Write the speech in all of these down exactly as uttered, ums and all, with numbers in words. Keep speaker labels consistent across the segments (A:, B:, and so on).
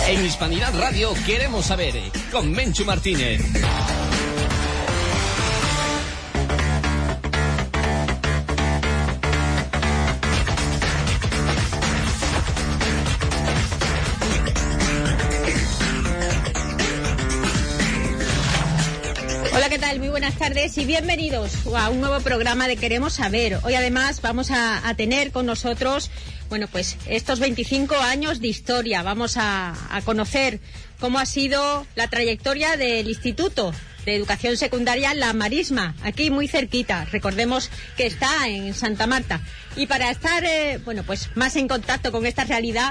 A: En Hispanidad Radio queremos saber, con Menchu Martínez.
B: Hola, ¿qué tal? Muy buenas tardes y bienvenidos a un nuevo programa de Queremos Saber. Hoy además vamos a, a tener con nosotros, bueno, pues estos veinticinco años de historia. Vamos a, a conocer cómo ha sido la trayectoria del Instituto de Educación Secundaria La Marisma, aquí muy cerquita. Recordemos que está en Santa Marta. Y para estar, eh, bueno, pues más en contacto con esta realidad,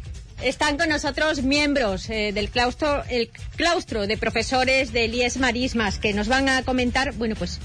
B: están con nosotros miembros eh, del claustro, el claustro de profesores del I E S Marismas, que nos van a comentar, bueno, pues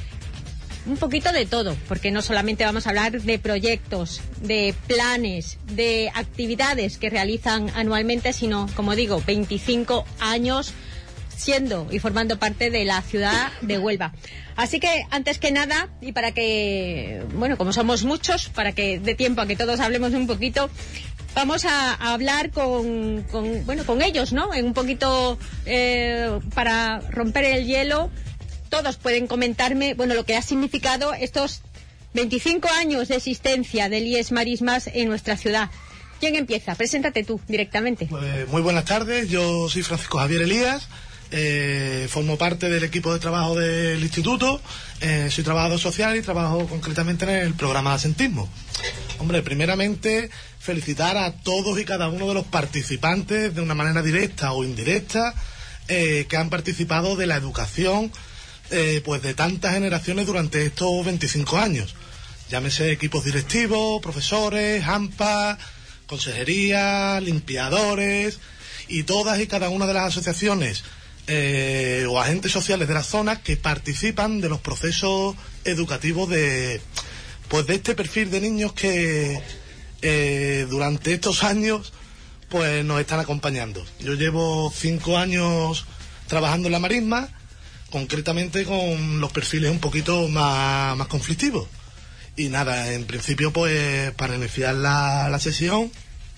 B: un poquito de todo, porque no solamente vamos a hablar de proyectos, de planes, de actividades que realizan anualmente, sino, como digo, veinticinco años siendo y formando parte de la ciudad de Huelva. Así que, antes que nada, y para que, bueno, como somos muchos, para que dé tiempo a que todos hablemos un poquito, vamos a, a hablar con, con, bueno, con ellos, ¿no? En un poquito eh, para romper el hielo. Todos pueden comentarme, bueno, lo que ha significado estos veinticinco años de existencia del I E S Marismas en nuestra ciudad. ¿Quién empieza? Preséntate tú directamente.
C: Pues, muy buenas tardes, yo soy Francisco Javier Elías, eh, formo parte del equipo de trabajo del instituto, eh, soy trabajador social y trabajo concretamente en el programa de asentismo. Hombre, primeramente felicitar a todos y cada uno de los participantes de una manera directa o indirecta eh, que han participado de la educación eh, pues de tantas generaciones durante estos veinticinco años. Llámese equipos directivos, profesores, AMPA, consejería, limpiadores y todas y cada una de las asociaciones eh, o agentes sociales de la zona que participan de los procesos educativos de pues de este perfil de niños que eh, durante estos años pues nos están acompañando. Yo llevo cinco años trabajando en la Marisma, concretamente con los perfiles un poquito más, más conflictivos. Y nada, en principio pues para iniciar la, la sesión,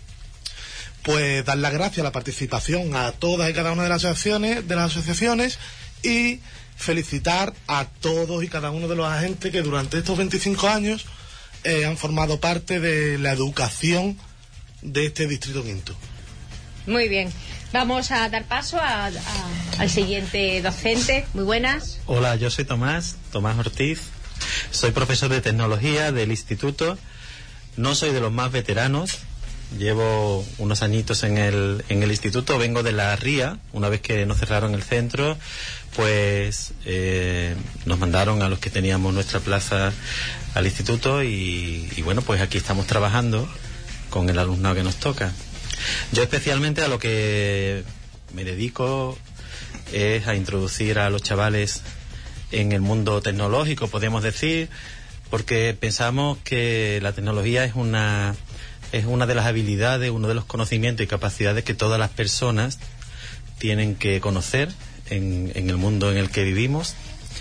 C: pues dar las gracias a la participación a todas y cada una de las asociaciones, de las asociaciones y felicitar a todos y cada uno de los agentes que durante estos veinticinco años eh, han formado parte de la educación de este distrito quinto.
B: Muy bien. Vamos a dar paso a, a, al siguiente docente. Muy buenas.
D: Hola, yo soy Tomás, Tomás Ortiz. Soy profesor de tecnología del instituto. No soy de los más veteranos. Llevo unos añitos en el, en el instituto. Vengo de la Ría. Una vez que nos cerraron el centro, pues eh, nos mandaron a los que teníamos nuestra plaza al instituto y, y bueno, pues aquí estamos trabajando con el alumnado que nos toca. Yo especialmente a lo que me dedico es a introducir a los chavales en el mundo tecnológico, podemos decir, porque pensamos que la tecnología es una es una de las habilidades, uno de los conocimientos y capacidades que todas las personas tienen que conocer en, en el mundo en el que vivimos,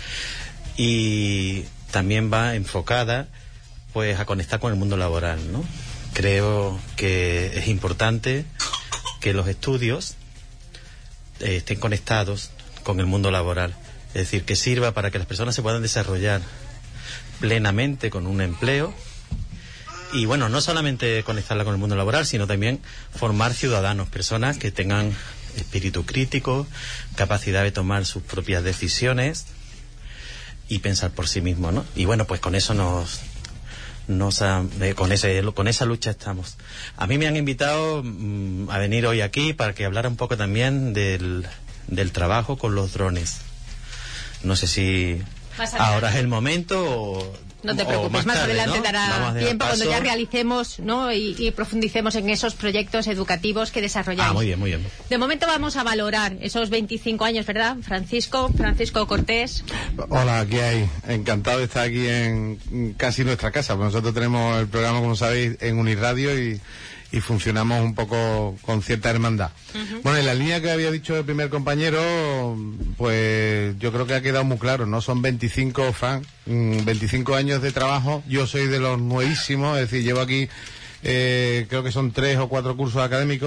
D: y también va enfocada pues a conectar con el mundo laboral, ¿no? Creo que es importante que los estudios eh, estén conectados con el mundo laboral, es decir, que sirva para que las personas se puedan desarrollar plenamente con un empleo y, bueno, no solamente conectarla con el mundo laboral, sino también formar ciudadanos, personas que tengan espíritu crítico, capacidad de tomar sus propias decisiones y pensar por sí mismos, ¿no? Y, bueno, pues con eso nos... Nos ha, eh, con ese con esa lucha estamos. A mí me han invitado mmm, a venir hoy aquí para que hablara un poco también del, del trabajo con los drones. No sé si ahora es el momento o...
B: No te preocupes, más,
D: más tarde,
B: adelante
D: ¿no?
B: dará tiempo cuando ya realicemos, ¿no? Y, y profundicemos en esos proyectos educativos que desarrolláis.
D: Ah, muy bien, muy bien.
B: De momento vamos a valorar esos veinticinco años, ¿verdad? Francisco, Francisco Cortés.
E: Hola, ¿qué hay? Encantado de estar aquí en casi nuestra casa. Nosotros tenemos el programa, como sabéis, en Unirradio y, y funcionamos un poco con cierta hermandad. Uh-huh. Bueno, en la línea que había dicho el primer compañero, pues yo creo que ha quedado muy claro, ¿no? Son veinticinco, Fran, veinticinco años de trabajo. Yo soy de los nuevísimos, es decir, llevo aquí, eh, creo que son tres o cuatro cursos académicos.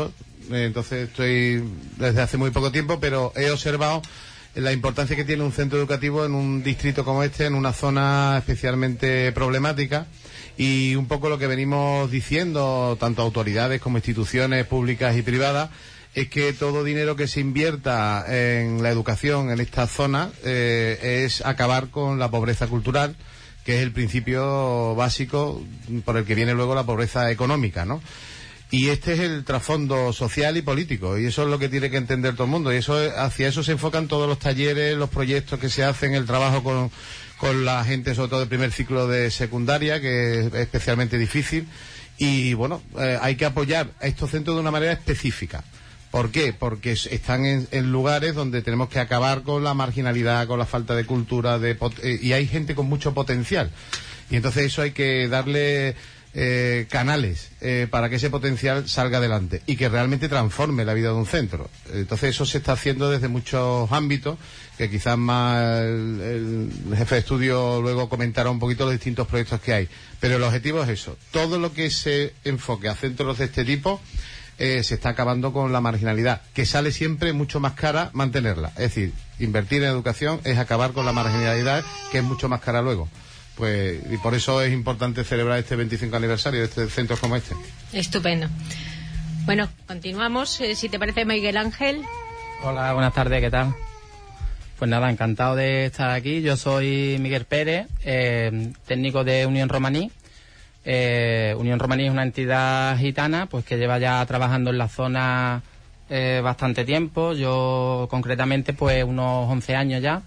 E: eh, entonces estoy desde hace muy poco tiempo, pero he observado la importancia que tiene un centro educativo en un distrito como este, en una zona especialmente problemática, y un poco lo que venimos diciendo, tanto autoridades como instituciones públicas y privadas, es que todo dinero que se invierta en la educación en esta zona eh, es acabar con la pobreza cultural, que es el principio básico por el que viene luego la pobreza económica, ¿no? Y este es el trasfondo social y político, y eso es lo que tiene que entender todo el mundo, y eso hacia eso se enfocan todos los talleres, los proyectos que se hacen, el trabajo con, con la gente, sobre todo del primer ciclo de secundaria, que es especialmente difícil, y bueno, eh, hay que apoyar a estos centros de una manera específica. ¿Por qué? Porque están en, en lugares donde tenemos que acabar con la marginalidad, con la falta de cultura, de pot eh, y hay gente con mucho potencial, y entonces eso hay que darle Eh, canales eh, para que ese potencial salga adelante y que realmente transforme la vida de un centro. Entonces eso se está haciendo desde muchos ámbitos, que quizás más el, el jefe de estudio luego comentará un poquito los distintos proyectos que hay, pero el objetivo es eso: todo lo que se enfoque a centros de este tipo eh, se está acabando con la marginalidad, que sale siempre mucho más cara mantenerla. Es decir, invertir en educación es acabar con la marginalidad, que es mucho más cara luego. Pues, y por eso es importante celebrar este veinticinco aniversario de este centros como este.
B: Estupendo. Bueno, continuamos. Eh, si te parece, Miguel Ángel.
F: Hola, buenas tardes, ¿qué tal? Pues nada, encantado de estar aquí. Yo soy Miguel Pérez, eh, técnico de Unión Romaní. Eh, Unión Romaní es una entidad gitana, pues que lleva ya trabajando en la zona eh, bastante tiempo. Yo concretamente, pues unos once años ya.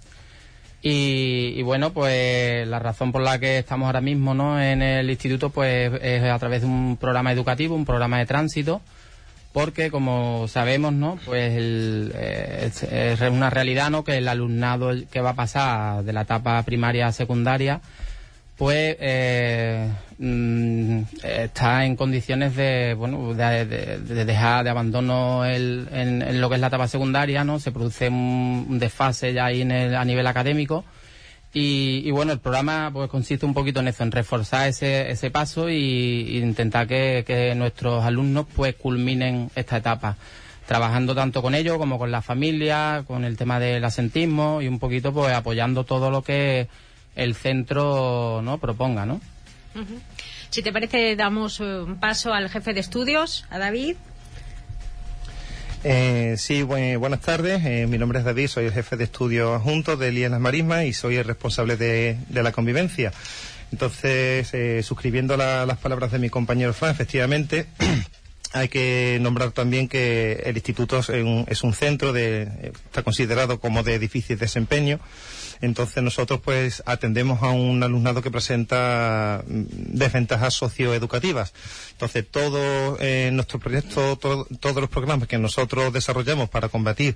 F: Y, y bueno, pues la razón por la que estamos ahora mismo, ¿no?, en el instituto, pues es a través de un programa educativo, un programa de tránsito, porque como sabemos, ¿no?, pues el, eh, es, es una realidad, ¿no?, que el alumnado que va a pasar de la etapa primaria a secundaria, pues eh, mm, está en condiciones de, bueno, de, de, de dejar de abandono el, en, en lo que es la etapa secundaria, ¿no? Se produce un, un desfase ya ahí en el, a nivel académico, y, y bueno, el programa pues consiste un poquito en eso, en reforzar ese, ese paso y, y intentar que, que nuestros alumnos pues culminen esta etapa, trabajando tanto con ellos como con la familia, con el tema del asentismo, y un poquito pues apoyando todo lo que el centro, ¿no?, proponga, ¿no?
B: Uh-huh. Si te parece, damos un paso al jefe de estudios, a David.
G: Eh, sí, bu buenas tardes. Eh, mi nombre es David, soy el jefe de estudios adjunto de Elías Las Marismas y soy el responsable de, de la convivencia. Entonces, eh, suscribiendo la, las palabras de mi compañero Fran, efectivamente, hay que nombrar también que el instituto es un, es un centro de, está considerado como de difícil desempeño. Entonces nosotros pues atendemos a un alumnado que presenta desventajas socioeducativas. Entonces todo eh, nuestro proyecto, todo, todos los programas que nosotros desarrollamos para combatir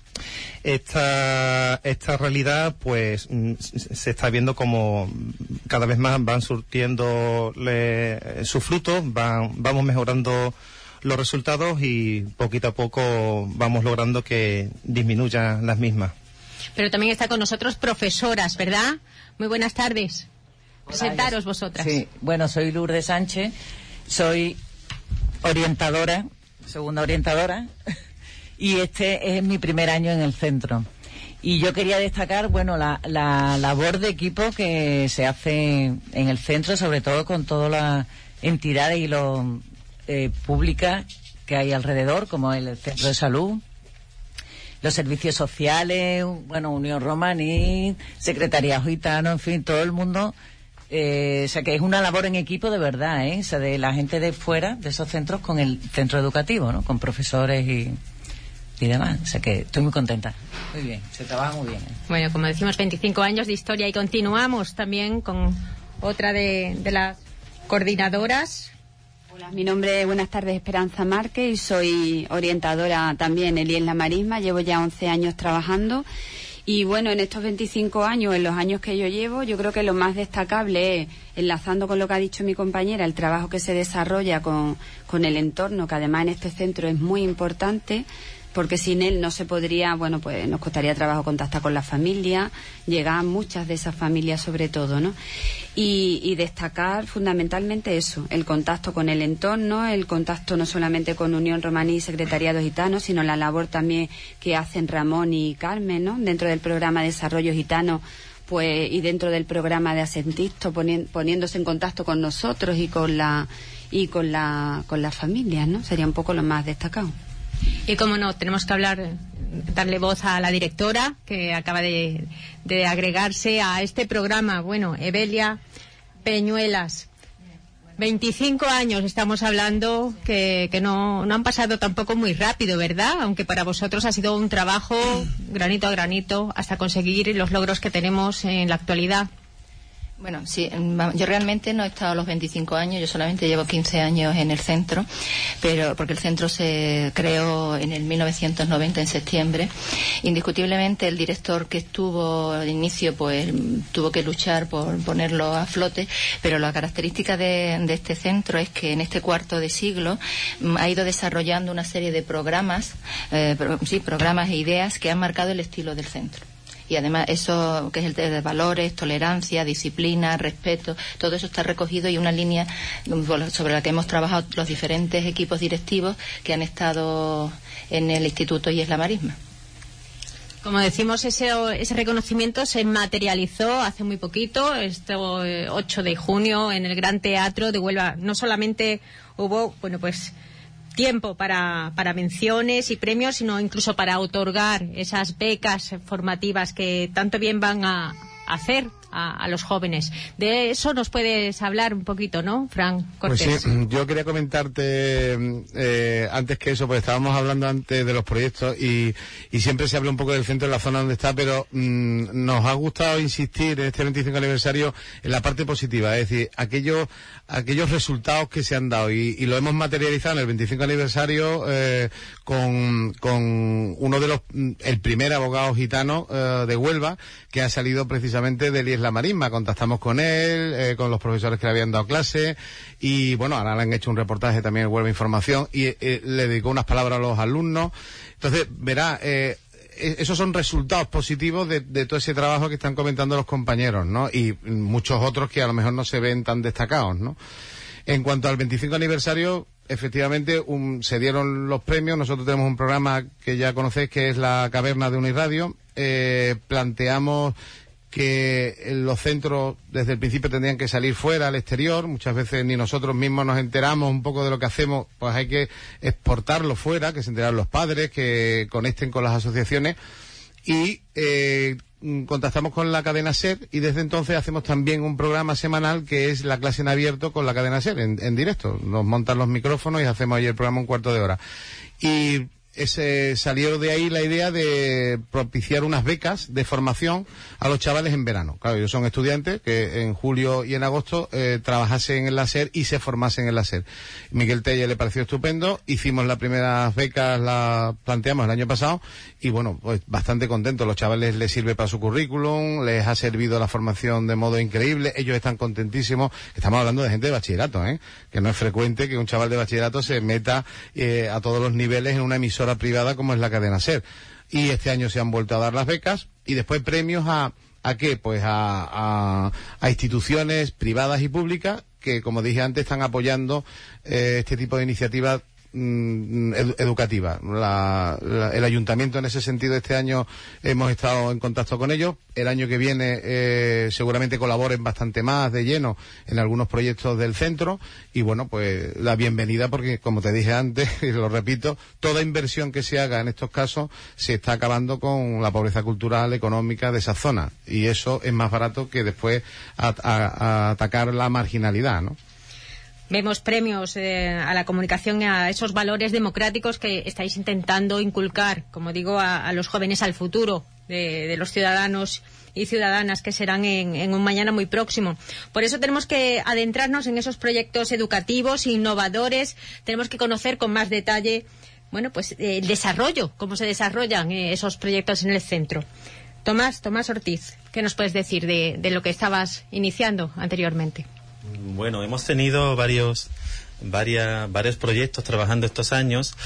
G: esta esta realidad, pues se está viendo como cada vez más van surtiendo sus frutos, van, vamos mejorando los resultados y poquito a poco vamos logrando que disminuyan las mismas.
B: Pero también está con nosotros profesoras, ¿verdad? Muy buenas tardes. Hola, presentaros vosotras.
H: Sí, bueno, soy Lourdes Sánchez, soy orientadora, segunda orientadora, y este es mi primer año en el centro. Y yo quería destacar, bueno, la, la labor de equipo que se hace en el centro, sobre todo con todas las entidades y los eh, públicas que hay alrededor, como el centro de salud, los servicios sociales, bueno, Unión Romaní, Secretaría Gitano, en fin, todo el mundo. Eh, o sea, que es una labor en equipo de verdad, ¿eh? O sea, de la gente de fuera, de esos centros, con el centro educativo, ¿no? Con profesores y, y demás. O sea, que estoy muy contenta. Muy bien, se trabaja muy bien, ¿eh?
B: Bueno, como decimos, veinticinco años de historia, y continuamos también con otra de, de las coordinadoras.
I: Hola, mi nombre es, buenas tardes, Esperanza Márquez, y soy orientadora también en Elías Las Marismas. Llevo ya once años trabajando, y bueno, en estos veinticinco años, en los años que yo llevo, yo creo que lo más destacable es, enlazando con lo que ha dicho mi compañera, el trabajo que se desarrolla con, con el entorno, que además en este centro es muy importante, porque sin él no se podría, bueno, pues nos costaría trabajo contactar con la familia, llegar a muchas de esas familias sobre todo, ¿no? Y, y destacar fundamentalmente eso, el contacto con el entorno, el contacto no solamente con Unión Romaní y Secretariado Gitano, sino la labor también que hacen Ramón y Carmen, ¿no? Dentro del programa de Desarrollo Gitano, pues, y dentro del programa de Asentisto, poni- poniéndose en contacto con nosotros y con la y con la con las familias, ¿no? Sería un poco lo más destacado.
B: Y como no, tenemos que hablar, darle voz a la directora que acaba de, de agregarse a este programa. Bueno, Evelia Peñuelas, veinticinco años estamos hablando, que, que no, no han pasado tampoco muy rápido, ¿verdad? Aunque para vosotros ha sido un trabajo granito a granito hasta conseguir los logros que tenemos en la actualidad.
J: Bueno, sí, yo realmente no he estado los veinticinco años, yo solamente llevo quince años en el centro, pero porque el centro se creó en el mil novecientos noventa, en septiembre. Indiscutiblemente el director que estuvo al inicio pues tuvo que luchar por ponerlo a flote, pero la característica de, de este centro es que en este cuarto de siglo ha ido desarrollando una serie de programas, eh, pro, sí, programas e ideas que han marcado el estilo del centro. Y además eso que es el de valores, tolerancia, disciplina, respeto, todo eso está recogido y una línea sobre la que hemos trabajado los diferentes equipos directivos que han estado en el Instituto Illes La Marisma.
B: Como decimos, ese, ese reconocimiento se materializó hace muy poquito, este ocho de junio, en el Gran Teatro de Huelva. No solamente hubo, bueno, pues tiempo para, para menciones y premios, sino incluso para otorgar esas becas formativas que tanto bien van a hacer a, a los jóvenes. De eso nos puedes hablar un poquito, ¿no, Fran Cortés?
E: Pues sí, yo quería comentarte eh, antes que eso, pues estábamos hablando antes de los proyectos y, y siempre se habla un poco del centro, en la zona donde está, pero mmm, nos ha gustado insistir en este veinticinco aniversario en la parte positiva, es decir, aquellos aquellos resultados que se han dado y, y lo hemos materializado en el veinticinco aniversario eh, con, con uno de los, el primer abogado gitano eh, de Huelva, que ha salido precisamente del Illes La Marisma. Contactamos con él, eh, con los profesores que le habían dado clase y bueno, ahora le han hecho un reportaje también en Huelva Información y eh, le dedicó unas palabras a los alumnos. Entonces, verá, eh, esos son resultados positivos de, de todo ese trabajo que están comentando los compañeros, ¿no? Y muchos otros que a lo mejor no se ven tan destacados, ¿no? En cuanto al veinticinco aniversario, efectivamente un, se dieron los premios. Nosotros tenemos un programa que ya conocéis, que es La Caverna de Unirradio. Eh, planteamos que los centros desde el principio tendrían que salir fuera, al exterior. Muchas veces ni nosotros mismos nos enteramos un poco de lo que hacemos, pues hay que exportarlo fuera, que se enteren los padres, que conecten con las asociaciones. Y eh, contactamos con la cadena SER y desde entonces hacemos también un programa semanal que es la clase en abierto con la cadena SER, en, en directo. Nos montan los micrófonos y hacemos ahí el programa un cuarto de hora. Y ese, salió de ahí la idea de propiciar unas becas de formación a los chavales en verano. Claro, ellos son estudiantes que en julio y en agosto eh, trabajasen en la SER y se formasen en la SER. Miguel Telle le pareció estupendo, hicimos las primeras becas, las planteamos el año pasado y bueno, pues bastante contentos. Los chavales les sirve para su currículum, les ha servido la formación de modo increíble, ellos están contentísimos. Estamos hablando de gente de bachillerato, ¿eh? Que no es frecuente que un chaval de bachillerato se meta eh, a todos los niveles en una emisora privada como es la cadena SER. Y este año se han vuelto a dar las becas y después premios a ¿a qué? Pues a, a, a instituciones privadas y públicas que, como dije antes, están apoyando eh, este tipo de iniciativas mm, ed educativas. La, la, el ayuntamiento en ese sentido este año hemos estado en contacto con ellos. El año que viene eh, seguramente colaboren bastante más de lleno en algunos proyectos del centro y bueno, pues la bienvenida porque como te dije antes y lo repito, toda inversión que se haga en estos casos se está acabando con la pobreza cultural, económica de esa zona y eso es más barato que después a, a, a atacar la marginalidad, ¿no?
B: Vemos premios eh, a la comunicación y a esos valores democráticos que estáis intentando inculcar, como digo, a, a los jóvenes, al futuro de, de los ciudadanos y ciudadanas que serán en, en un mañana muy próximo. Por eso tenemos que adentrarnos en esos proyectos educativos, innovadores. Tenemos que conocer con más detalle, bueno, pues eh, el desarrollo, cómo se desarrollan eh, esos proyectos en el centro. Tomás, Tomás Ortiz, ¿qué nos puedes decir de, de lo que estabas iniciando anteriormente?
D: Bueno, hemos tenido varios, varias, varios proyectos trabajando estos años.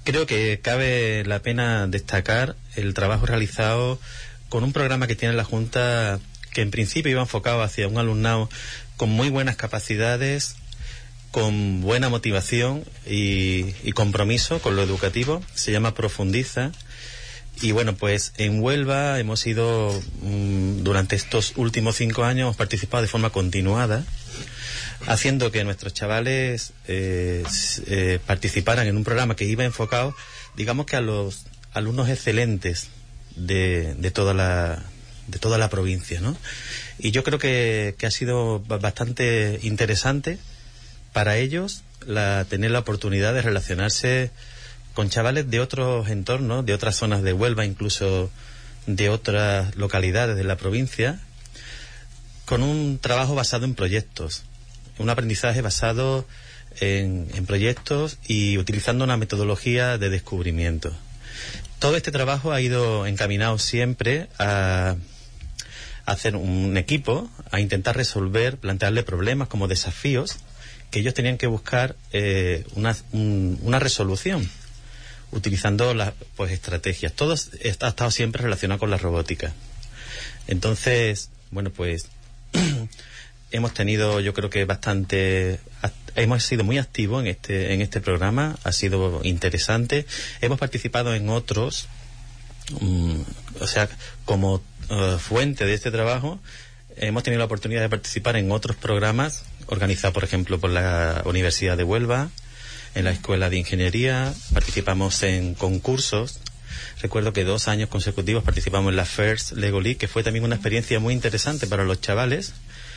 D: creo que cabe la pena destacar el trabajo realizado con un programa que tiene la Junta, que en principio iba enfocado hacia un alumnado con muy buenas capacidades, con buena motivación y, y compromiso con lo educativo. Se llama Profundiza. Y bueno, pues en Huelva hemos ido, mmm, durante estos últimos cinco años, hemos participado de forma continuada, haciendo que nuestros chavales eh, eh, participaran en un programa que iba enfocado, digamos que a los alumnos excelentes de, de toda la de toda la provincia, ¿no? Y yo creo que, que ha sido bastante interesante para ellos la, tener la oportunidad de relacionarse con chavales de otros entornos, de otras zonas de Huelva, incluso de otras localidades de la provincia, con un trabajo basado en proyectos, un aprendizaje basado en, en proyectos y utilizando una metodología de descubrimiento. Todo este trabajo ha ido encaminado siempre a hacer un equipo, a intentar resolver, plantearle problemas como desafíos que ellos tenían que buscar eh, una, un, una resolución utilizando las pues estrategias. Todo ha estado siempre relacionado con la robótica. Entonces, bueno, pues hemos tenido, yo creo que bastante, hemos sido muy activos en este en este programa, ha sido interesante. Hemos participado en otros, um, o sea, como uh, fuente de este trabajo, hemos tenido la oportunidad de participar en otros programas organizados, por ejemplo, por la Universidad de Huelva, en la Escuela de Ingeniería. Participamos en concursos. Recuerdo que dos años consecutivos participamos en la First Lego League, que fue también una experiencia muy interesante para los chavales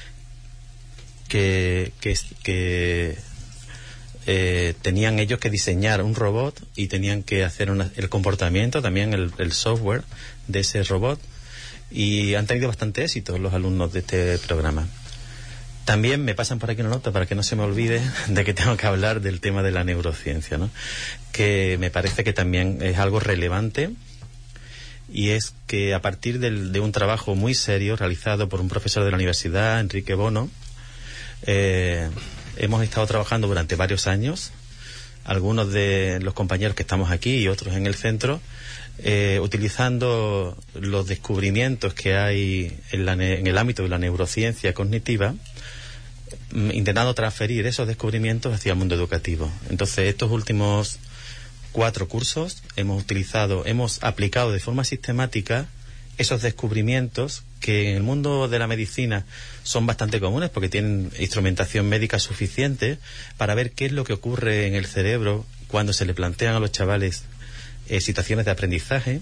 D: que, que, que eh, tenían ellos que diseñar un robot y tenían que hacer una, el comportamiento, también el, el software de ese robot, y han tenido bastante éxito los alumnos de este programa. También me pasan por aquí una nota para que no se me olvide de que tengo que hablar del tema de la neurociencia, ¿no? Que me parece que también es algo relevante, y es que a partir del, de un trabajo muy serio realizado por un profesor de la universidad, Enrique Bono, eh, hemos estado trabajando durante varios años, algunos de los compañeros que estamos aquí y otros en el centro, eh, utilizando los descubrimientos que hay en, la, en el ámbito de la neurociencia cognitiva, intentando transferir esos descubrimientos hacia el mundo educativo. Entonces, estos últimos cuatro cursos hemos utilizado, hemos aplicado de forma sistemática esos descubrimientos que en el mundo de la medicina son bastante comunes porque tienen instrumentación médica suficiente para ver qué es lo que ocurre en el cerebro cuando se le plantean a los chavales eh, situaciones de aprendizaje.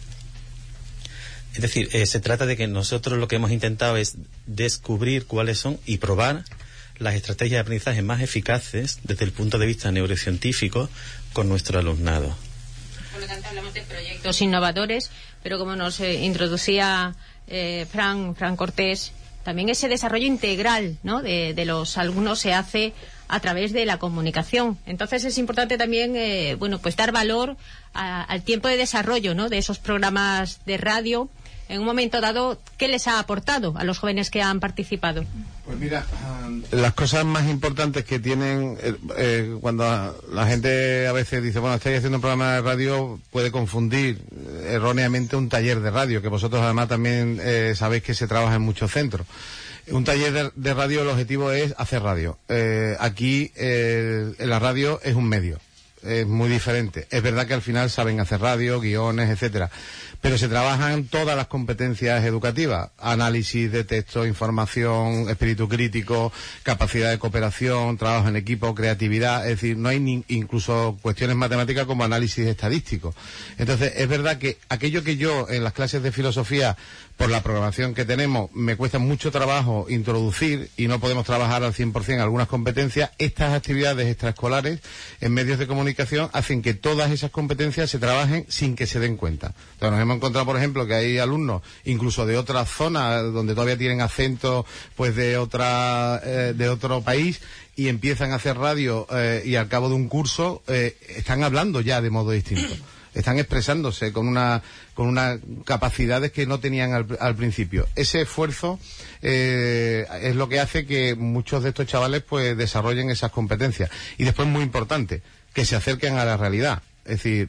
D: Es decir, eh, se trata de que nosotros lo que hemos intentado es descubrir cuáles son y probar las estrategias de aprendizaje más eficaces desde el punto de vista neurocientífico con nuestro alumnado.
B: Por lo tanto, hablamos de proyectos innovadores, pero como nos eh, introducía eh, Fran, Fran Cortés, también ese desarrollo integral, ¿no?, de, de los alumnos se hace a través de la comunicación. Entonces es importante también, eh, bueno, pues dar valor a, al tiempo de desarrollo, ¿no?, de esos programas de radio. En un momento dado, ¿qué les ha aportado a los jóvenes que han participado?
E: Pues mira, las cosas más importantes que tienen, eh, eh, cuando la gente a veces dice, bueno, estáis haciendo un programa de radio, puede confundir eh, erróneamente un taller de radio, que vosotros además también eh, sabéis que se trabaja en muchos centros. Un taller de, de radio, el objetivo es hacer radio. Eh, aquí, eh, en la radio es un medio, es muy diferente. Es verdad que al final saben hacer radio, guiones, etcétera, pero se trabajan todas las competencias educativas: análisis de texto, información, espíritu crítico, capacidad de cooperación, trabajo en equipo, creatividad. Es decir, no hay ni, incluso cuestiones matemáticas como análisis estadístico. Entonces, es verdad que aquello que yo en las clases de filosofía, por la programación que tenemos, me cuesta mucho trabajo introducir y no podemos trabajar al cien por cien algunas competencias, estas actividades extraescolares en medios de comunicación hacen que todas esas competencias se trabajen sin que se den cuenta. Entonces, nos hemos encontrado, por ejemplo, que hay alumnos incluso de otras zonas donde todavía tienen acento pues de otra eh, de otro país, y empiezan a hacer radio eh, y al cabo de un curso eh, están hablando ya de modo distinto. Están expresándose con una con unas capacidades que no tenían al, al principio. Ese esfuerzo eh, es lo que hace que muchos de estos chavales pues desarrollen esas competencias. Y después, muy importante, que se acerquen a la realidad. Es decir,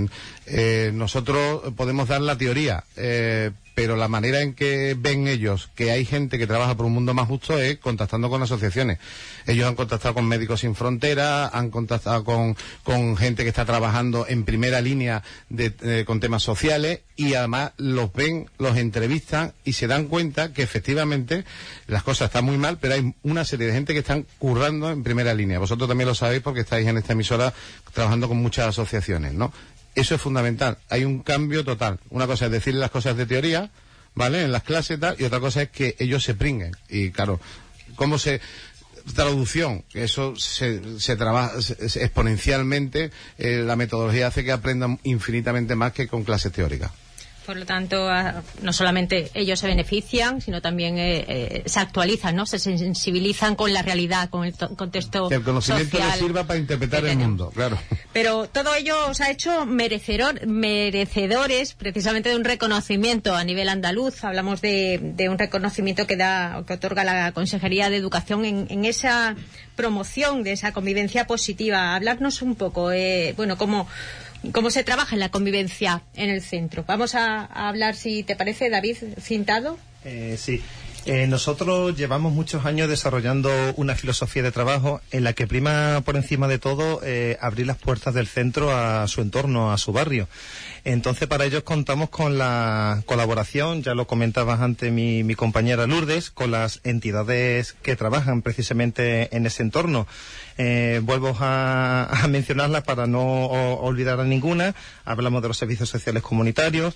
E: eh, nosotros podemos dar la teoría, eh, pero la manera en que ven ellos que hay gente que trabaja por un mundo más justo es contactando con asociaciones. Ellos han contactado con Médicos Sin Fronteras, han contactado con, con gente que está trabajando en primera línea de, eh, con temas sociales, y además los ven, los entrevistan y se dan cuenta que efectivamente las cosas están muy mal, pero hay una serie de gente que están currando en primera línea. Vosotros también lo sabéis porque estáis en esta emisora trabajando con muchas asociaciones, ¿no? Eso es fundamental. Hay un cambio total. Una cosa es decirle las cosas de teoría, ¿vale?, en las clases y tal, y otra cosa es que ellos se pringuen. Y claro, ¿cómo se...? Traducción, eso se, se trabaja se, exponencialmente, eh, la metodología hace que aprendan infinitamente más que con clases teóricas.
B: Por lo tanto, no solamente ellos se benefician, sino también eh, eh, se actualizan, ¿no? Se sensibilizan con la realidad, con el contexto social. Que
E: el conocimiento les sirva para interpretar el mundo, claro.
B: Pero todo ello os ha hecho merecedor, merecedores precisamente de un reconocimiento a nivel andaluz. Hablamos de, de un reconocimiento que da, que otorga la Consejería de Educación en, en esa promoción de esa convivencia positiva. Hablarnos un poco, eh, bueno, cómo... ¿Cómo se trabaja en la convivencia en el centro? Vamos a, a hablar, si te parece, David Cintado.
G: Eh, sí. Eh, nosotros llevamos muchos años desarrollando una filosofía de trabajo en la que prima por encima de todo eh, abrir las puertas del centro a su entorno, a su barrio. Entonces, para ello contamos con la colaboración, ya lo comentabas antes mi, mi compañera Lourdes, con las entidades que trabajan precisamente en ese entorno. Eh, vuelvo a, a mencionarlas para no o, olvidar a ninguna. Hablamos de los servicios sociales comunitarios,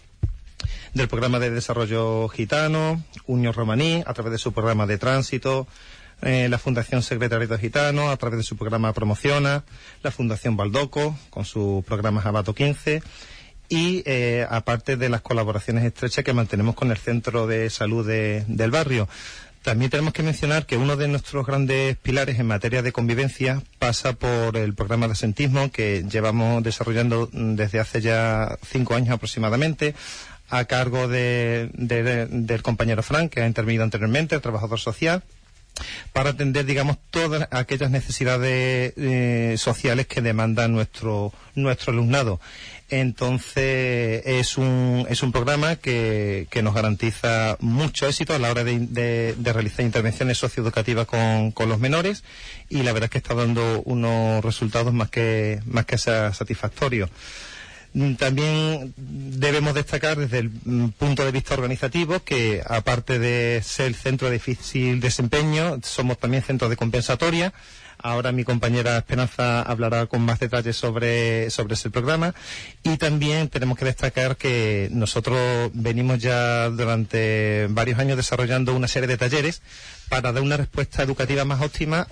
G: del programa de desarrollo gitano, Unión Romaní, a través de su programa de tránsito, eh, la Fundación Secretariado Gitano, a través de su programa Promociona, la Fundación Baldoco, con su programa Jabato quince, y eh, aparte de las colaboraciones estrechas que mantenemos con el Centro de Salud de, del barrio. También tenemos que mencionar que uno de nuestros grandes pilares en materia de convivencia pasa por el programa de asentismo que llevamos desarrollando desde hace ya cinco años aproximadamente, a cargo de, de, del compañero Fran, que ha intervenido anteriormente, el trabajador social, para atender, digamos, todas aquellas necesidades eh, sociales que demanda nuestro, nuestro alumnado. Entonces, es un, es un programa que, que nos garantiza mucho éxito a la hora de, de, de realizar intervenciones socioeducativas con, con los menores, y la verdad es que está dando unos resultados más que, más que satisfactorios. También debemos destacar desde el punto de vista organizativo que, aparte de ser centro de difícil desempeño, somos también centro de compensatoria. Ahora mi compañera Esperanza hablará con más detalles sobre, sobre ese programa. Y también tenemos que destacar que nosotros venimos ya durante varios años desarrollando una serie de talleres para dar una respuesta educativa más óptima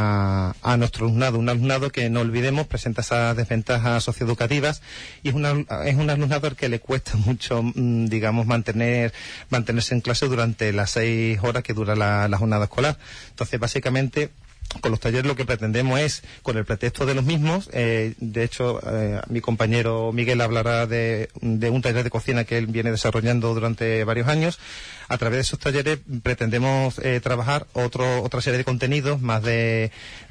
G: a, a nuestro alumnado. Un alumnado que, no olvidemos, presenta esas desventajas socioeducativas, y es, una, es un alumnado al que le cuesta mucho, digamos, mantener mantenerse en clase durante las seis horas que dura la, la jornada escolar. Entonces, básicamente, con los talleres lo que pretendemos es, con el pretexto de los mismos, eh, de hecho, eh, mi compañero Miguel hablará de, de un taller de cocina que él viene desarrollando durante varios años. A través de esos talleres pretendemos eh, trabajar otro, otra serie de contenidos más de,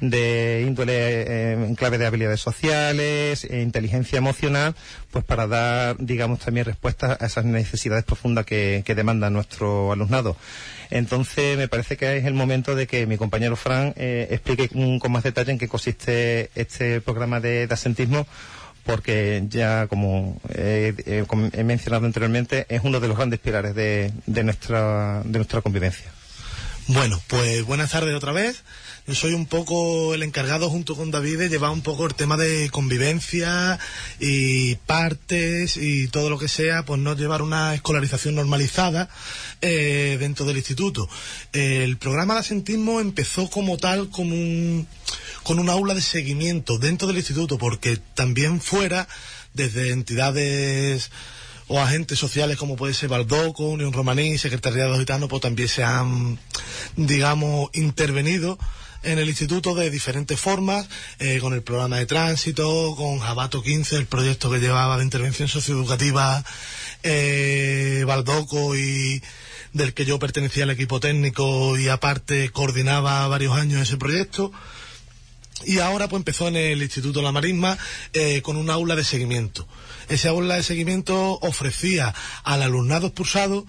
G: de índole eh, en clave de habilidades sociales, e inteligencia emocional, pues para dar, digamos, también respuestas a esas necesidades profundas que, que demanda nuestro alumnado. Entonces, me parece que es el momento de que mi compañero Fran eh, explique un, con más detalle en qué consiste este programa de, de asentismo, porque ya, como eh, eh, como he mencionado anteriormente, es uno de los grandes pilares de, de nuestra de nuestra convivencia.
C: Bueno, pues buenas tardes otra vez. Yo soy un poco el encargado, junto con David, de llevar un poco el tema de convivencia y partes y todo lo que sea, pues no llevar una escolarización normalizada eh, dentro del instituto. El programa de asentismo empezó como tal, como un, con un aula de seguimiento dentro del instituto, porque también fuera, desde entidades o agentes sociales como puede ser Baldoco, Unión Romaní, Secretariado Gitano, pues también se han, digamos, intervenido en el instituto de diferentes formas, eh, con el programa de tránsito, con Jabato quince, el proyecto que llevaba de intervención socioeducativa eh, Baldoco, y del que yo pertenecía al equipo técnico y aparte coordinaba varios años ese proyecto. y ahora pues empezó en el Instituto La Marisma eh, con un aula de seguimiento. Ese aula de seguimiento ofrecía al alumnado expulsado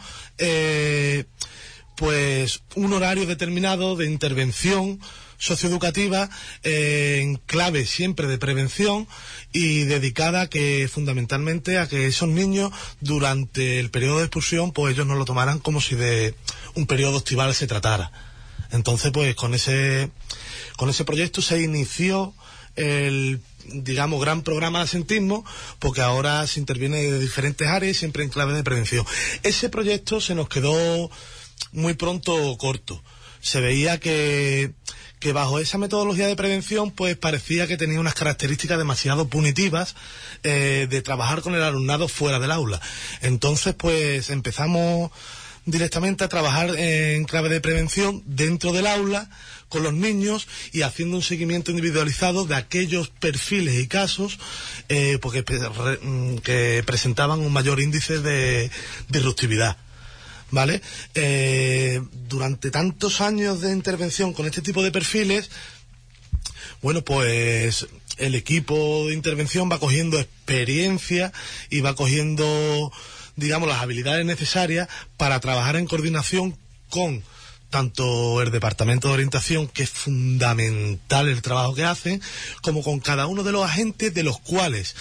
C: eh, pues un horario determinado de intervención socioeducativa eh, en clave siempre de prevención y dedicada a que fundamentalmente a que esos niños durante el periodo de expulsión pues ellos no lo tomaran como si de un periodo estival se tratara. Entonces pues con ese con ese proyecto se inició el digamos gran programa de asentismo, porque ahora se interviene de diferentes áreas siempre en clave de prevención. Ese proyecto se nos quedó muy pronto corto. Se veía que que bajo esa metodología de prevención pues parecía que tenía unas características demasiado punitivas eh, de trabajar con el alumnado fuera del aula. Entonces pues empezamos directamente a trabajar en clave de prevención dentro del aula con los niños y haciendo un seguimiento individualizado de aquellos perfiles y casos eh, porque, que presentaban un mayor índice de disruptividad. ¿Vale? Eh, durante tantos años de intervención con este tipo de perfiles, bueno, pues el equipo de intervención va cogiendo experiencia y va cogiendo, digamos, las habilidades necesarias para trabajar en coordinación con tanto el Departamento de Orientación, que es fundamental el trabajo que hacen, como con cada uno de los agentes de los cuales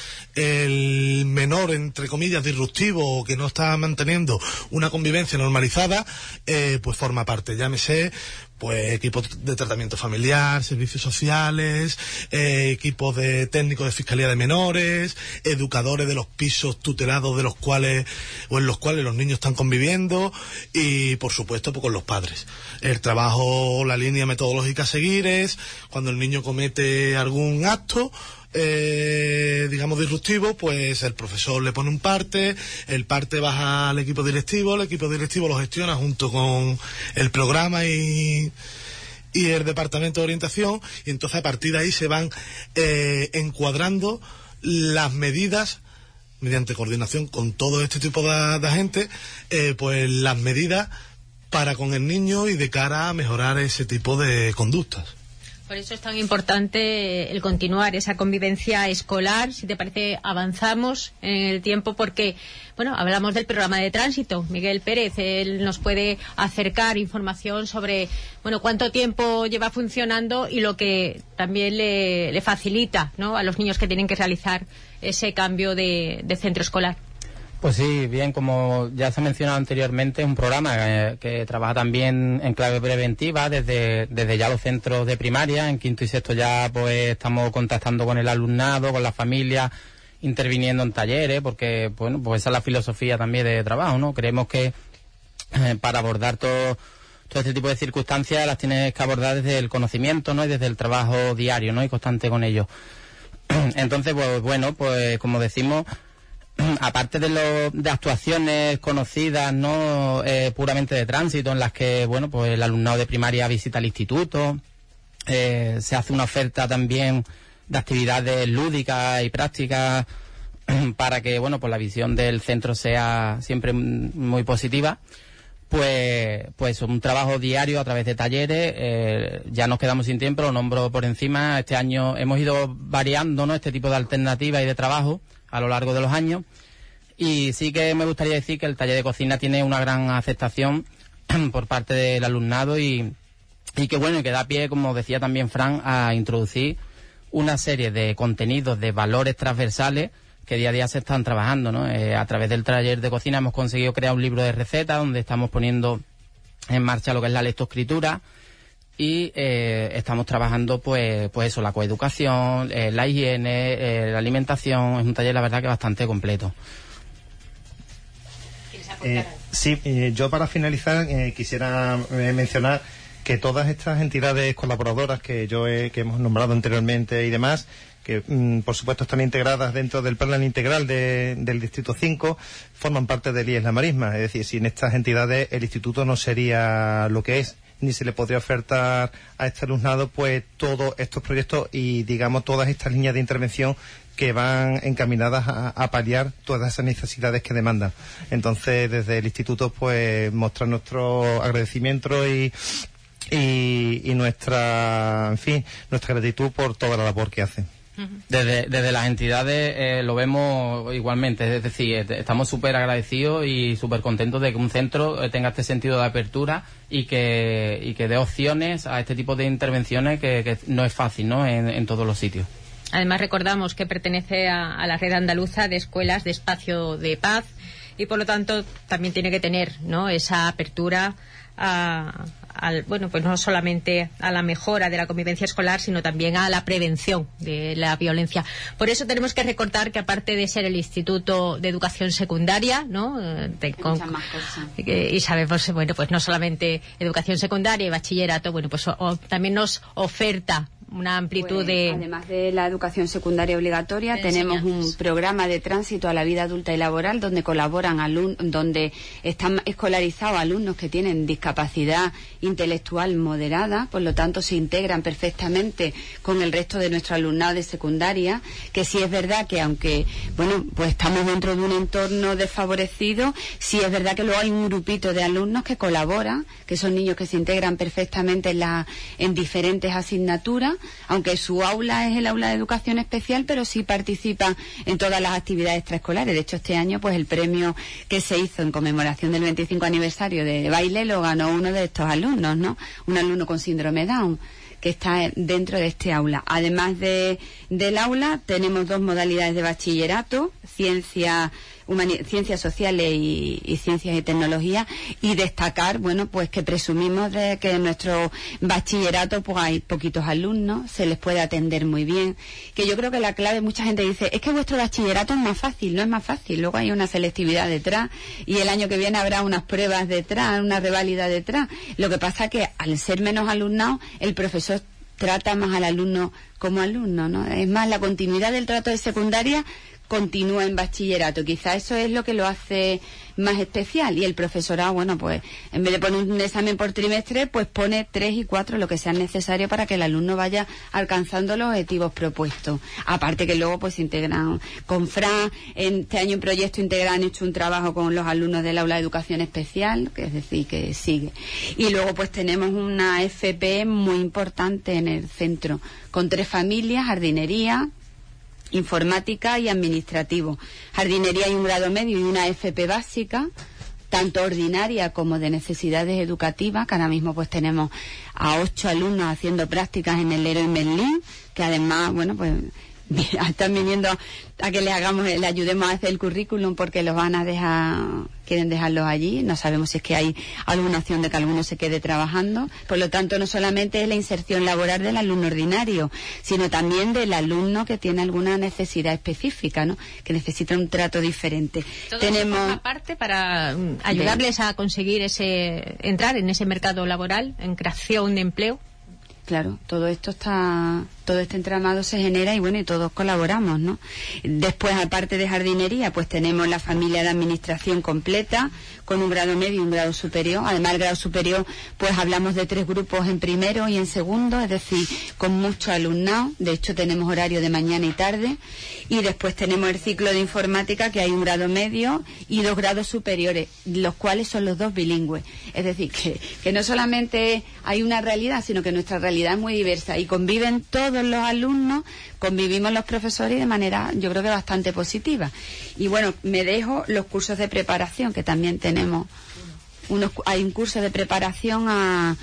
C: el menor, entre comillas, disruptivo o que no está manteniendo una convivencia normalizada, eh, pues forma parte. Llámese pues equipos de tratamiento familiar, servicios sociales, eh, equipos de técnicos de fiscalía de menores, educadores de los pisos tutelados de los cuales o en los cuales los niños están conviviendo y por supuesto pues con los padres. El trabajo, la línea metodológica a seguir es cuando el niño comete algún acto Eh, digamos disruptivo, pues el profesor le pone un parte, el parte baja al equipo directivo, el equipo directivo lo gestiona junto con el programa y, y el departamento de orientación, y entonces a partir de ahí se van eh, encuadrando las medidas mediante coordinación con todo este tipo de, de agentes, eh, pues las medidas para con el niño y de cara a mejorar ese tipo de conductas.
B: Por eso es tan importante el continuar esa convivencia escolar. Si te parece, avanzamos en el tiempo porque, bueno, hablamos del programa de tránsito. Miguel Pérez, él nos puede acercar información sobre, bueno, cuánto tiempo lleva funcionando y lo que también le, le facilita, ¿no?, a los niños que tienen que realizar ese cambio de, de centro escolar.
F: Pues sí, bien, como ya se ha mencionado anteriormente, es un programa eh, que trabaja también en clave preventiva desde, desde ya los centros de primaria. En quinto y sexto ya pues estamos contactando con el alumnado, con las familias, interviniendo en talleres, porque bueno, pues esa es la filosofía también de trabajo, ¿no? Creemos que eh, para abordar todo, todo este tipo de circunstancias las tienes que abordar desde el conocimiento, ¿no?, y desde el trabajo diario, ¿no?, y constante con ellos. Entonces, pues bueno, pues como decimos, aparte de, lo, de actuaciones conocidas, no eh, puramente de tránsito, en las que bueno, pues el alumnado de primaria visita el instituto, eh, se hace una oferta también de actividades lúdicas y prácticas para que bueno, pues la visión del centro sea siempre muy positiva. Pues, pues un trabajo diario a través de talleres. Eh, ya nos quedamos sin tiempo, lo nombro por encima. Este año hemos ido variando, ¿no?, este tipo de alternativas y de trabajo a lo largo de los años, y sí que me gustaría decir que el taller de cocina tiene una gran aceptación por parte del alumnado y, y que bueno, y que da pie, como decía también Fran, a introducir una serie de contenidos, de valores transversales que día a día se están trabajando, ¿no? Eh, a través del taller de cocina hemos conseguido crear un libro de recetas donde estamos poniendo en marcha lo que es la lectoescritura. Y eh, estamos trabajando pues pues eso, la coeducación, eh, la higiene, eh, la alimentación. Es un taller, la verdad, que bastante completo.
G: Eh, sí, eh, yo para finalizar eh, quisiera eh, mencionar que todas estas entidades colaboradoras que yo he, que hemos nombrado anteriormente y demás, que mm, por supuesto están integradas dentro del plan integral de, del Distrito cinco, forman parte del I E S La Marisma. Es decir, sin estas entidades el instituto no sería lo que es, ni se le podría ofertar a este alumnado pues todos estos proyectos y digamos todas estas líneas de intervención que van encaminadas a, a paliar todas esas necesidades que demandan. Entonces desde el instituto pues mostrar nuestro agradecimiento y, y, y nuestra, en fin, nuestra gratitud por toda la labor que hacen.
F: Desde, desde las entidades eh, lo vemos igualmente, es decir, eh, estamos súper agradecidos y súper contentos de que un centro eh, tenga este sentido de apertura y que, y que dé opciones a este tipo de intervenciones que, que no es fácil, ¿no?, en, en todos los sitios.
B: Además, recordamos que pertenece a, a la red andaluza de escuelas de espacio de paz y, por lo tanto, también tiene que tener, ¿no?, esa apertura a, al, bueno, pues no solamente a la mejora de la convivencia escolar, sino también a la prevención de la violencia. Por eso tenemos que recordar que, aparte de ser el Instituto de Educación Secundaria, ¿no?, de, con,
I: muchas más cosas.
B: y sabemos, bueno, pues no solamente educación secundaria y bachillerato, bueno, pues o, o, también nos oferta una amplitud
I: pues,
B: de...
I: Además de la educación secundaria obligatoria, tenemos un programa de tránsito a la vida adulta y laboral donde colaboran alumnos, donde están escolarizados alumnos que tienen discapacidad intelectual moderada, por lo tanto se integran perfectamente con el resto de nuestro alumnado de secundaria, que sí es verdad que aunque, bueno, pues estamos dentro de un entorno desfavorecido, sí es verdad que luego hay un grupito de alumnos que colaboran, que son niños que se integran perfectamente en, la, en diferentes asignaturas, aunque su aula es el aula de educación especial, pero sí participan en todas las actividades extraescolares. De hecho, este año, pues el premio que se hizo en conmemoración del veinticinco aniversario de baile lo ganó uno de estos alumnos, ¿no? Un alumno con síndrome Down, que está dentro de este aula. Además de, del aula, tenemos dos modalidades de bachillerato, ciencia, humani- ciencias sociales y, y ciencias y tecnología, y destacar, bueno, pues que presumimos de que en nuestro bachillerato pues hay poquitos alumnos, se les puede atender muy bien, que yo creo que la clave, mucha gente dice, es que vuestro bachillerato es más fácil. No es más fácil, luego hay una selectividad detrás y el año que viene habrá unas pruebas detrás, una reválida detrás. Lo que pasa que al ser menos alumnados, el profesor trata más al alumno como alumno, ¿no? Es más, la continuidad del trato de secundaria continúa en bachillerato. Quizá eso es lo que lo hace más especial. Y el profesorado, bueno, pues en vez de poner un examen por trimestre, pues pone tres y cuatro, lo que sea necesario para que el alumno vaya alcanzando los objetivos propuestos. Aparte que luego pues se integran con Fran, en este año en Proyecto Integral han hecho un trabajo con los alumnos del aula de educación especial, que es decir, que sigue. Y luego pues tenemos una F P muy importante en el centro, con tres familias, jardinería, informática y administrativo. Jardinería hay un grado medio y una F P básica, tanto ordinaria como de necesidades educativas, que ahora mismo pues tenemos a ocho alumnos haciendo prácticas en el Leroy Merlin, que además, bueno, pues están viniendo a que les hagamos, le ayudemos a hacer el currículum porque los van a dejar, quieren dejarlos allí. No sabemos si es que hay alguna opción de que alguno se quede trabajando. Por lo tanto, no solamente es la inserción laboral del alumno ordinario, sino también del alumno que tiene alguna necesidad específica, ¿no?, que necesita un trato diferente.
B: Todo
I: Tenemos
B: forma parte para um, ayudarles a conseguir ese, entrar en ese mercado laboral, en creación de empleo.
I: Claro, todo esto está, todo este entramado se genera y bueno, y todos colaboramos, ¿no? Después, aparte de jardinería, pues tenemos la familia de administración completa, con un grado medio y un grado superior. Además, el grado superior, pues hablamos de tres grupos en primero y en segundo, es decir, con mucho alumnado. De hecho, tenemos horario de mañana y tarde. Y después tenemos el ciclo de informática, que hay un grado medio y dos grados superiores, los cuales son los dos bilingües. Es decir, que, que no solamente hay una realidad, sino que nuestra realidad es muy diversa y conviven todos los alumnos, convivimos los profesores de manera, yo creo que bastante positiva. Y bueno, me dejo los cursos de preparación, que también tenemos unos, hay un curso de preparación a,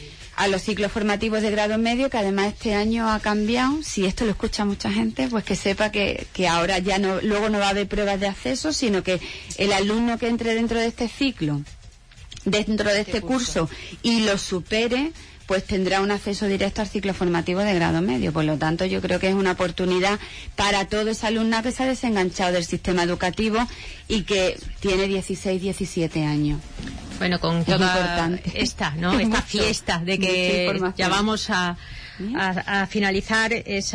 I: a los ciclos formativos de grado medio, que además este año ha cambiado. Si esto lo escucha mucha gente, pues que sepa que, que ahora ya no, luego no va a haber pruebas de acceso, sino que el alumno que entre dentro de este ciclo, dentro de este curso, y lo supere, pues tendrá un acceso directo al ciclo formativo de grado medio. Por lo tanto, yo creo que es una oportunidad para todo ese alumnado que se ha desenganchado del sistema educativo y que tiene dieciséis, diecisiete años.
B: Bueno, con toda esta, ¿no?, esta fiesta de que ya vamos a, a, a finalizar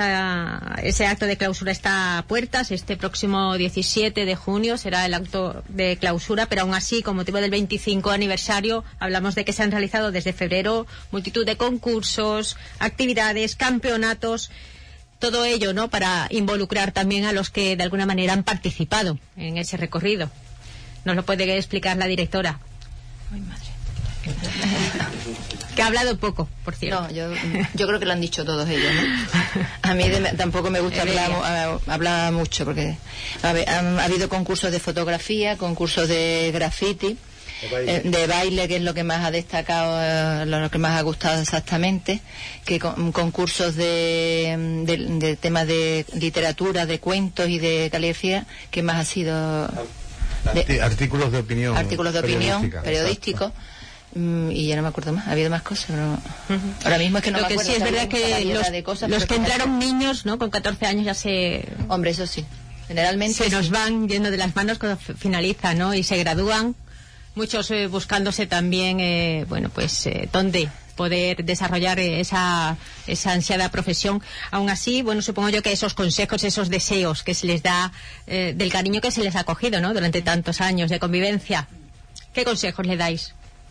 B: esa, ese acto de clausura está a puertas. Este próximo diecisiete de junio será el acto de clausura, pero aún así, con motivo del veinticinco aniversario, hablamos de que se han realizado desde febrero multitud de concursos, actividades, campeonatos, todo ello, ¿no?, para involucrar también a los que de alguna manera han participado en ese recorrido. ¿Nos lo puede explicar la directora?
J: Ay, madre.
B: Que ha hablado poco, por cierto.
J: No, yo, yo creo que lo han dicho todos ellos, ¿no? A mí de, tampoco me gusta hablar, hablar mucho, porque a ver, han, ha habido concursos de fotografía, concursos de graffiti, de baile. Eh, de baile, que es lo que más ha destacado, eh, lo que más ha gustado exactamente, que con, concursos de, de, de temas de literatura, de cuentos y de caligrafía, que más ha sido...
E: De, artículos de opinión.
J: Artículos de opinión, periodísticos. Y ya no me acuerdo más, ha habido más cosas, pero uh-huh. ahora mismo es que no
B: lo
J: me
B: que
J: acuerdo.
B: Sí, es verdad que los, de cosas, los que entraron niños, ¿no? Con catorce años ya se...
J: Hombre, eso sí. Generalmente...
B: Se sí. nos van yendo de las manos cuando finalizan, ¿no? Y se gradúan, muchos eh, buscándose también, eh, bueno, pues, eh, dónde poder desarrollar esa, esa ansiada profesión. Aún así, bueno, supongo yo que esos consejos, esos deseos que se les da, eh, del cariño que se les ha cogido, ¿no? Durante tantos años de convivencia. ¿Qué consejos le dais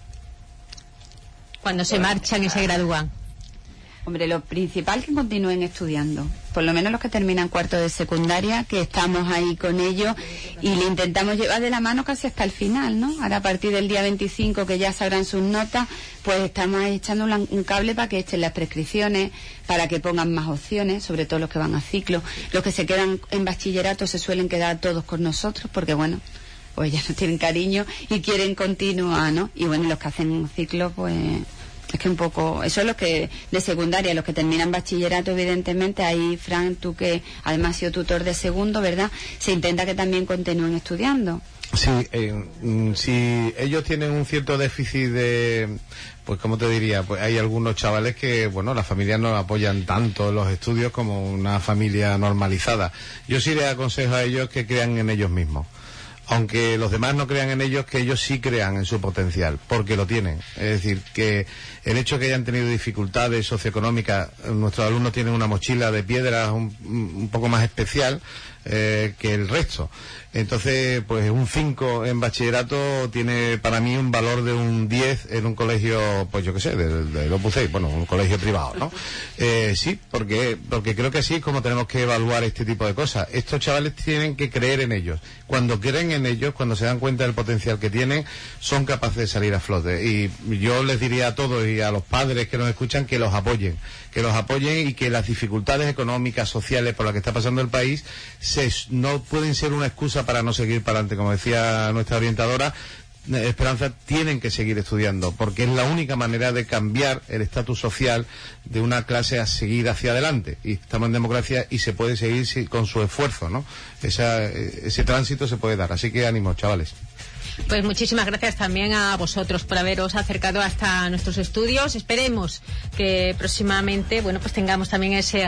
B: cuando se marchan y se gradúan?
I: Hombre, lo principal que continúen estudiando, por lo menos los que terminan cuarto de secundaria, que estamos ahí con ellos y le intentamos llevar de la mano casi hasta el final, ¿no? Ahora a partir del día veinticinco, que ya sabrán sus notas, pues estamos ahí echando un cable para que echen las prescripciones, para que pongan más opciones, sobre todo los que van a ciclo. Los que se quedan en bachillerato se suelen quedar todos con nosotros, porque bueno, pues ya nos tienen cariño y quieren continuar, ¿no? Y bueno, los que hacen un ciclo, pues... Es que un poco, eso es lo que de secundaria, los que terminan bachillerato, evidentemente, ahí, Fran, tú que además has sido tutor de segundo, ¿verdad? Se intenta que también continúen estudiando.
E: Sí, eh, si ellos tienen un cierto déficit de, pues como te diría, pues hay algunos chavales que, bueno, las familias no apoyan tanto los estudios como una familia normalizada. Yo sí les aconsejo a ellos que crean en ellos mismos. Aunque los demás no crean en ellos, que ellos sí crean en su potencial, porque lo tienen. Es decir, que el hecho de que hayan tenido dificultades socioeconómicas, nuestros alumnos tienen una mochila de piedras un, un poco más especial eh, que el resto. Entonces, pues un cinco en bachillerato tiene para mí un valor de un diez en un colegio, pues yo qué sé, del de Opus seis, bueno, un colegio privado, ¿no? Eh, sí, porque porque creo que así es como tenemos que evaluar este tipo de cosas. Estos chavales tienen que creer en ellos. Cuando creen en ellos, cuando se dan cuenta del potencial que tienen, son capaces de salir a flote. Y yo les diría a todos y a los padres que nos escuchan que los apoyen, que los apoyen y que las dificultades económicas, sociales por las que está pasando el país se, no pueden ser una excusa para no seguir para adelante. Como decía nuestra orientadora, Esperanza, tienen que seguir estudiando, porque es la única manera de cambiar el estatus social de una clase a seguir hacia adelante. Y estamos en democracia y se puede seguir con su esfuerzo, ¿no? Esa, ese tránsito se puede dar. Así que ánimo, chavales.
B: Pues muchísimas gracias también a vosotros por haberos acercado hasta nuestros estudios. Esperemos que próximamente, bueno, pues tengamos también ese,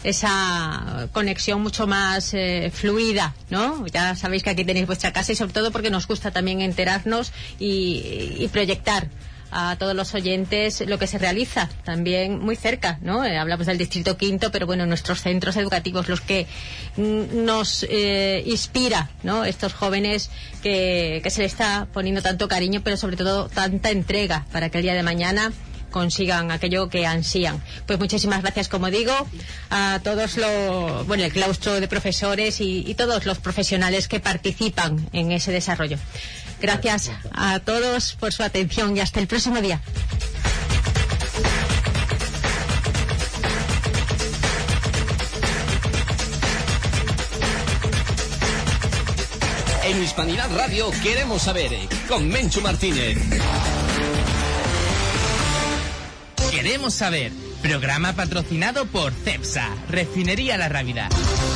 B: esa conexión mucho más eh, fluida, ¿no? Ya sabéis que aquí tenéis vuestra casa y sobre todo porque nos gusta también enterarnos y, y proyectar a todos los oyentes lo que se realiza también muy cerca, ¿no? Eh, hablamos del distrito quinto, pero bueno, nuestros centros educativos, los que mm, nos eh, inspira, ¿no? Estos jóvenes que, que se les está poniendo tanto cariño, pero sobre todo tanta entrega para que el día de mañana consigan aquello que ansían. Pues muchísimas gracias, como digo, a todos los, bueno, el claustro de profesores y, y todos los profesionales que participan en ese desarrollo. Gracias a todos por su atención y hasta el próximo día.
A: En Hispanidad Radio queremos saber, con Menchu Martínez.
K: Queremos saber, programa patrocinado por Cepsa, Refinería La Rábida.